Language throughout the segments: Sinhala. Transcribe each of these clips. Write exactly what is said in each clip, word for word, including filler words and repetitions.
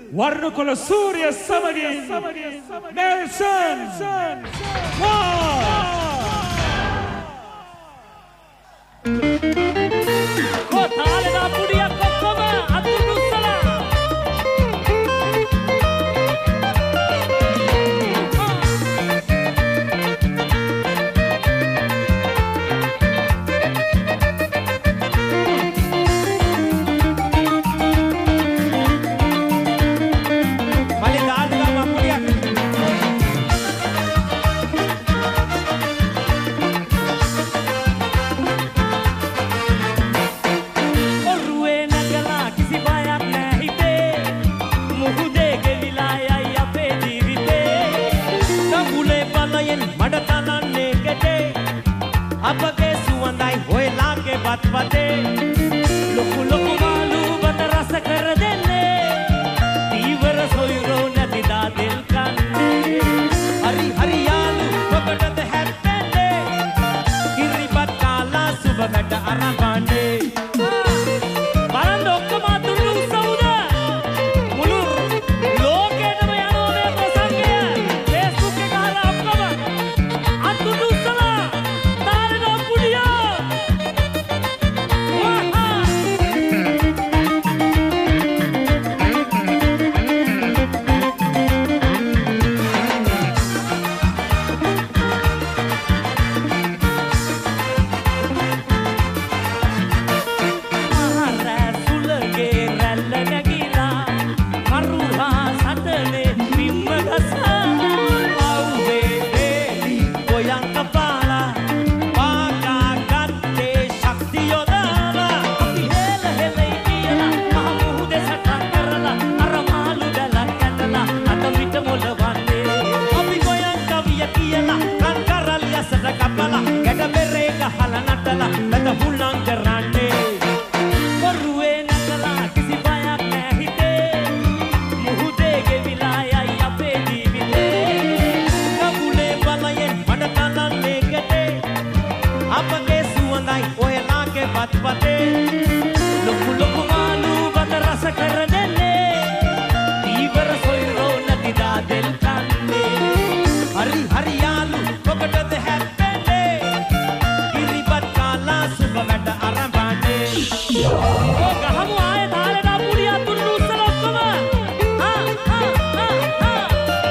වර්ණකොළ සූර්ය සමගින් නෙල්සන් කොතාලේ පුඩියක් ඔක්කොම අතුරු උස්සලා අපගේ සුවඳයි හොයලාගේ බත් වටේ ලොකු ලොකු මාළු බත රස කර දෙන්නේ දීවර සොයුරෝ නැති දාදෙල් කන්නේ හරි හරි යාළු ඔබටද හැප්පෙන්නේ කිරිබත් කාලා සුබ වැඩ අරඹන්නේ බලන්න ඔක්කොම අතුරු උස්සවුද මුළු ලෝකෙටම යනවා මේ ප්‍රසංගය Facebook එක හරහා ඔක්කොම අතුරු උස්සලා ලොකු ලොකු මාළු බත රස කර දෙන්නේ දීවර සොයුරෝ නැති දාදෙල් කන්නේ හරි හරි යාළු ඔබටද හැප්පෙන්නේ කිරිබත් කාලා සුබ වැඩ අරඹන්නේ ඕ ගහමු ආයේ තාලේ පුඩිය අතුරු උස්සලා ඔක්කොම ආ ආ ආ ආ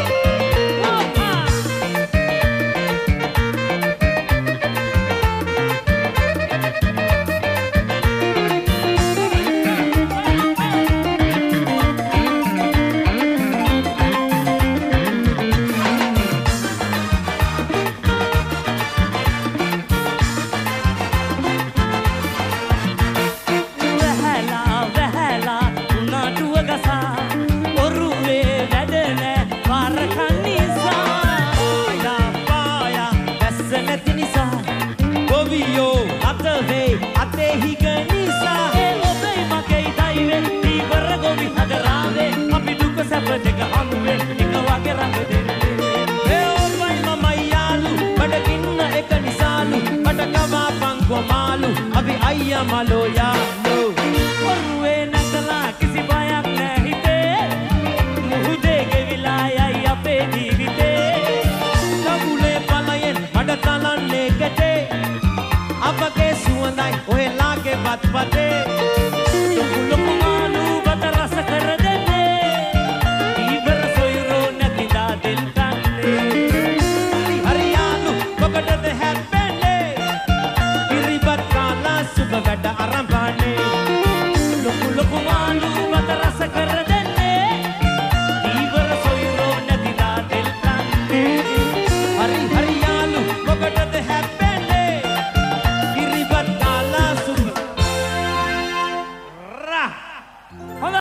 ayya malo yaalo oruwe nakala kisi bayak nahi te muhude gevilayai ape jeevite kabule palayen mada talanne kete apage suwandai ohelage bat pate